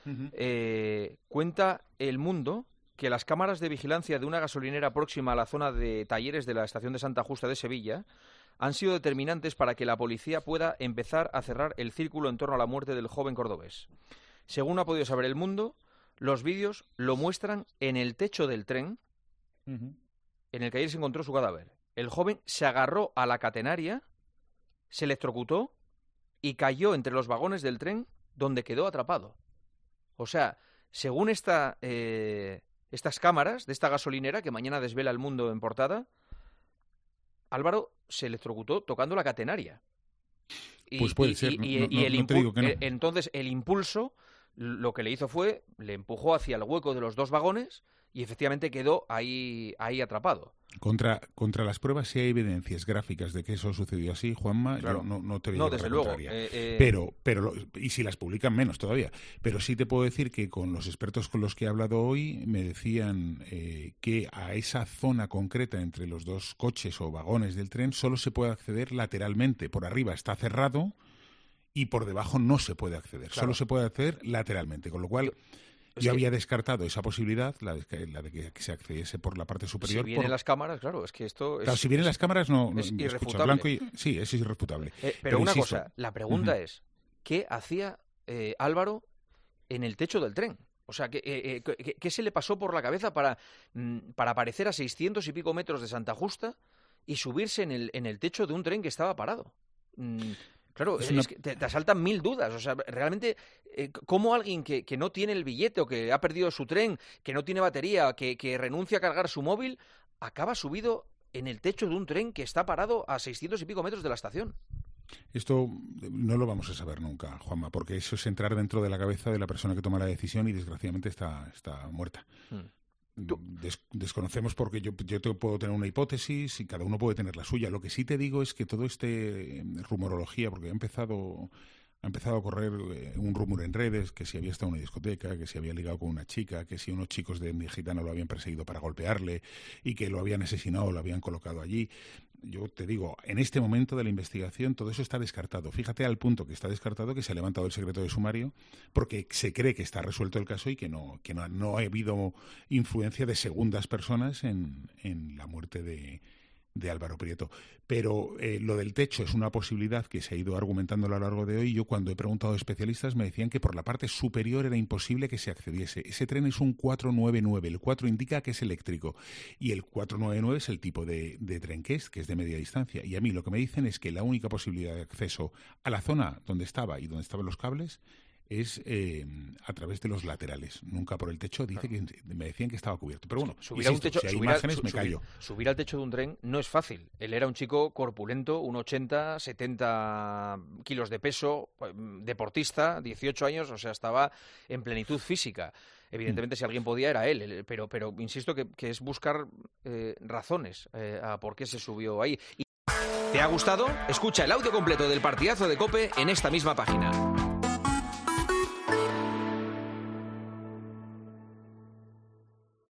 cuenta El Mundo que las cámaras de vigilancia de una gasolinera próxima a la zona de talleres de la estación de Santa Justa de Sevilla han sido determinantes para que la policía pueda empezar a cerrar el círculo en torno a la muerte del joven cordobés. Según ha podido saber El Mundo, los vídeos lo muestran en el techo del tren en el que ayer se encontró su cadáver. El joven se agarró a la catenaria, se electrocutó y cayó entre los vagones del tren donde quedó atrapado. O sea, según estas cámaras de esta gasolinera que mañana desvela El Mundo en portada, Álvaro se electrocutó tocando la catenaria. Pues puede ser. Entonces el impulso lo que le hizo fue, le empujó hacia el hueco de los dos vagones y efectivamente quedó ahí atrapado. Contra las pruebas, si hay evidencias gráficas de que eso sucedió así, Juanma, claro, yo no te voy a llevar desde la contraria. Luego, y si las publican, menos todavía. Pero sí te puedo decir que con los expertos con los que he hablado hoy me decían que a esa zona concreta entre los dos coches o vagones del tren solo se puede acceder lateralmente. Por arriba está cerrado y por debajo no se puede acceder. Claro. Solo se puede acceder lateralmente, con lo cual yo había descartado esa posibilidad, la de que se accediese por la parte superior. Si vienen las cámaras, claro, es que esto... Claro, si vienen las cámaras, no es irrefutable. Escucha, Blanco sí, es irrefutable. Pero una cosa, la pregunta es, ¿qué hacía Álvaro en el techo del tren? O sea, ¿qué se le pasó por la cabeza para aparecer a 600 y pico metros de Santa Justa y subirse en el techo de un tren que estaba parado? Claro, es que te asaltan mil dudas. O sea, realmente, ¿cómo alguien que no tiene el billete o que ha perdido su tren, que no tiene batería, que renuncia a cargar su móvil, acaba subido en el techo de un tren que está parado a 600 y pico metros de la estación? Esto no lo vamos a saber nunca, Juanma, porque eso es entrar dentro de la cabeza de la persona que toma la decisión y desgraciadamente está muerta. Desconocemos porque yo te puedo tener una hipótesis y cada uno puede tener la suya. Lo que sí te digo es que todo rumorología, porque ha empezado a correr un rumor en redes que si había estado en una discoteca, que si había ligado con una chica, que si unos chicos de etnia gitana lo habían perseguido para golpearle y que lo habían asesinado, lo habían colocado allí. Yo te digo, en este momento de la investigación todo eso está descartado. Fíjate al punto que está descartado, que se ha levantado el secreto de sumario porque se cree que está resuelto el caso y que no ha habido influencia de segundas personas en la muerte de Álvaro Prieto. Pero lo del techo es una posibilidad que se ha ido argumentando a lo largo de hoy. Yo cuando he preguntado a especialistas me decían que por la parte superior era imposible que se accediese. Ese tren es un 499, el 4 indica que es eléctrico y el 499 es el tipo de tren que es de media distancia. Y a mí lo que me dicen es que la única posibilidad de acceso a la zona donde estaba y donde estaban los cables es a través de los laterales, nunca por el techo. Me decían que estaba cubierto. Pero bueno, subir a un techo, si hay imágenes me callo. Subir al techo de un tren no es fácil. Él era un chico corpulento, 1,80, 70 kilos de peso, deportista, 18 años, o sea, estaba en plenitud física. Evidentemente, si alguien podía, era él. Pero insisto que es buscar razones a por qué se subió ahí. ¿Te ha gustado? Escucha el audio completo del partidazo de COPE en esta misma página.